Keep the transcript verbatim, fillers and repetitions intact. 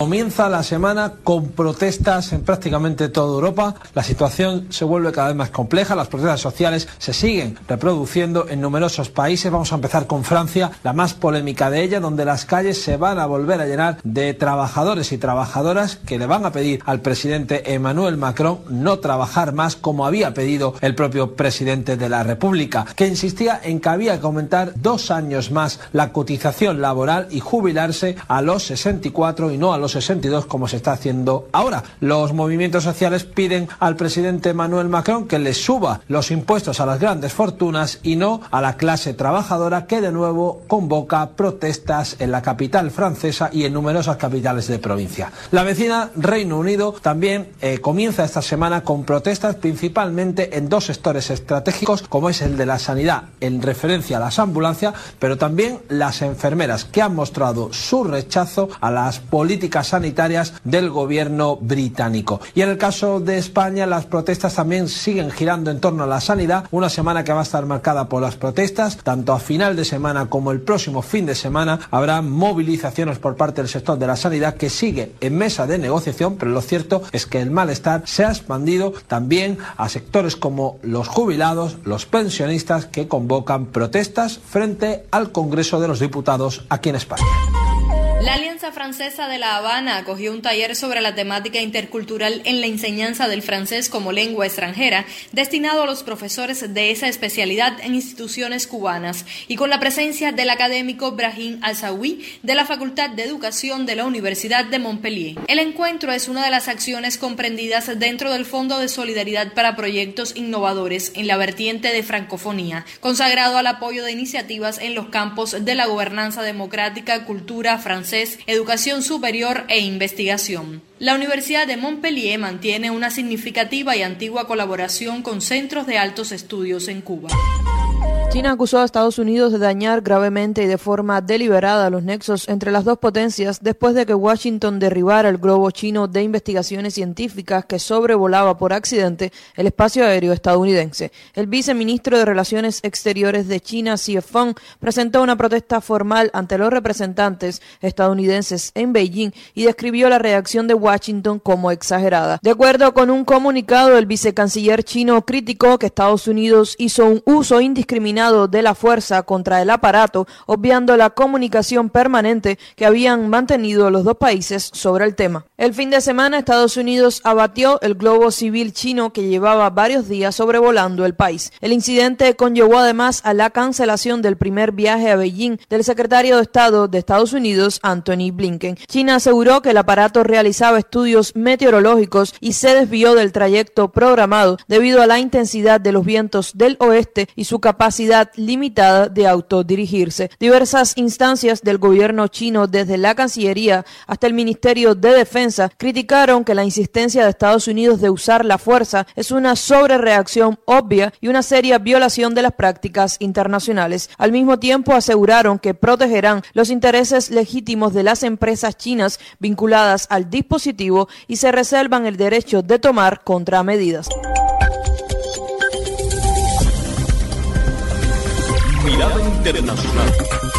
Comienza la semana con protestas en prácticamente toda Europa. La situación se vuelve cada vez más compleja. Las protestas sociales se siguen reproduciendo en numerosos países. Vamos a empezar con Francia, la más polémica de ella, donde las calles se van a volver a llenar de trabajadores y trabajadoras que le van a pedir al presidente Emmanuel Macron no trabajar más, como había pedido el propio presidente de la República, que insistía en que había que aumentar dos años más la cotización laboral y jubilarse a los sesenta y cuatro y no a los sesenta y dos como se está haciendo ahora. Los movimientos sociales piden al presidente Emmanuel Macron que les suba los impuestos a las grandes fortunas y no a la clase trabajadora, que de nuevo convoca protestas en la capital francesa y en numerosas capitales de provincia. La vecina Reino Unido también eh, comienza esta semana con protestas principalmente en dos sectores estratégicos, como es el de la sanidad en referencia a las ambulancias, pero también las enfermeras, que han mostrado su rechazo a las políticas sanitarias del gobierno británico. Y en el caso de España, las protestas también siguen girando en torno a la sanidad, una semana que va a estar marcada por las protestas. Tanto a final de semana como el próximo fin de semana habrá movilizaciones por parte del sector de la sanidad, que sigue en mesa de negociación, pero lo cierto es que el malestar se ha expandido también a sectores como los jubilados, los pensionistas, que convocan protestas frente al Congreso de los Diputados aquí en España. La Alianza Francesa de La Habana acogió un taller sobre la temática intercultural en la enseñanza del francés como lengua extranjera, destinado a los profesores de esa especialidad en instituciones cubanas, y con la presencia del académico Brahim Al-Sawi de la Facultad de Educación de la Universidad de Montpellier. El encuentro es una de las acciones comprendidas dentro del Fondo de Solidaridad para Proyectos Innovadores en la vertiente de francofonía, consagrado al apoyo de iniciativas en los campos de la gobernanza democrática, cultura, francés, educación superior e investigación. La Universidad de Montpellier mantiene una significativa y antigua colaboración con centros de altos estudios en Cuba. China acusó a Estados Unidos de dañar gravemente y de forma deliberada los nexos entre las dos potencias después de que Washington derribara el globo chino de investigaciones científicas que sobrevolaba por accidente el espacio aéreo estadounidense. El viceministro de Relaciones Exteriores de China, Xie Feng, presentó una protesta formal ante los representantes estadounidenses en Beijing y describió la reacción de Washington como exagerada. De acuerdo con un comunicado, el vicecanciller chino criticó que Estados Unidos hizo un uso indiscriminado de la fuerza contra el aparato, obviando la comunicación permanente que habían mantenido los dos países sobre el tema. El fin de semana, Estados Unidos abatió el globo civil chino que llevaba varios días sobrevolando el país. El incidente conllevó además a la cancelación del primer viaje a Beijing del secretario de Estado de Estados Unidos, Antony Blinken. China aseguró que el aparato realizaba estudios meteorológicos y se desvió del trayecto programado debido a la intensidad de los vientos del oeste y su capacidad limitada de autodirigirse. Diversas instancias del gobierno chino, desde la Cancillería hasta el Ministerio de Defensa, criticaron que la insistencia de Estados Unidos de usar la fuerza es una sobrereacción obvia y una seria violación de las prácticas internacionales. Al mismo tiempo, aseguraron que protegerán los intereses legítimos de las empresas chinas vinculadas al dispositivo y se reservan el derecho de tomar contramedidas. Mirada internacional.